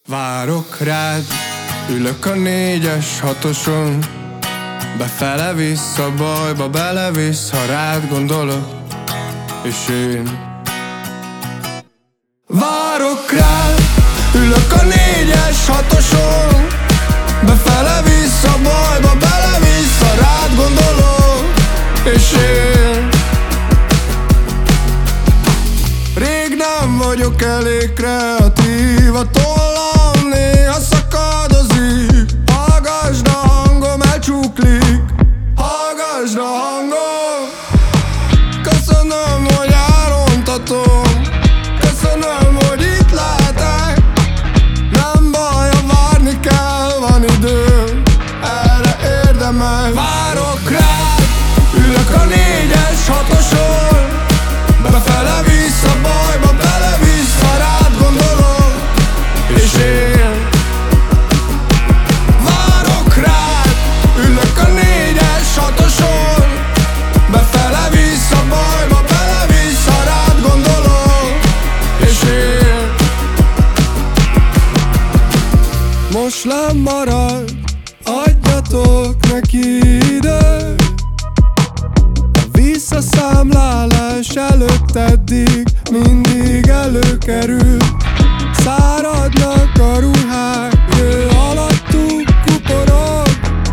Várok rád, ülök a 4-es 6-oson, befele vissza bajba belevisz, ha rád gondolok, és én várok rád, ülök a 4-es 6-oson, befele vissza bajba belevisz, ha rád gondolok, és én rég nem vagyok elég kreatív, a tollam néha szakad az ív. Hallgasd a hangom, elcsuklik, hallgasd a hangom. Köszönöm, hogy elrontatom, köszönöm, hogy itt lehetek. Nem baj, ha várni kell, van időm, erre érdemes. Várok rád, ülök a 4-es 6-oson, befele vissza bajba belevisz, ha rád gondolok, és én várok rád, ülök a 4-es 6-oson, befele vissza bajba belevisz, ha rád gondolok, és én most lemarad, adjatok neki időt. Visszaszámlálás előtt eddig mindig előkerül. Száradnak a ruhák, ő alattuk kuporog.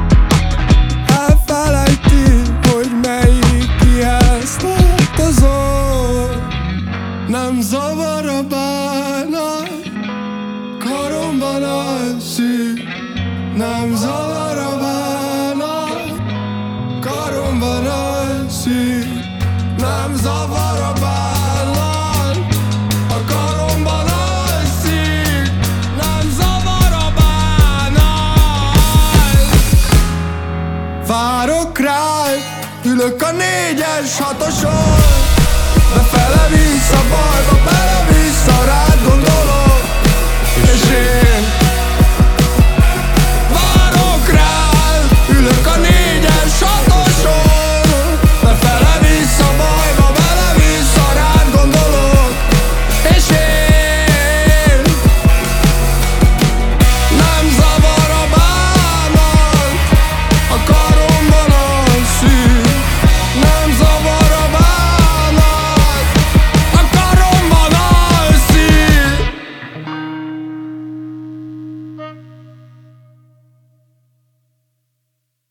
Elfelejti, hogy melyik kihez tartozol. Nem zavar a bánat, karomban alszik. Nem zavar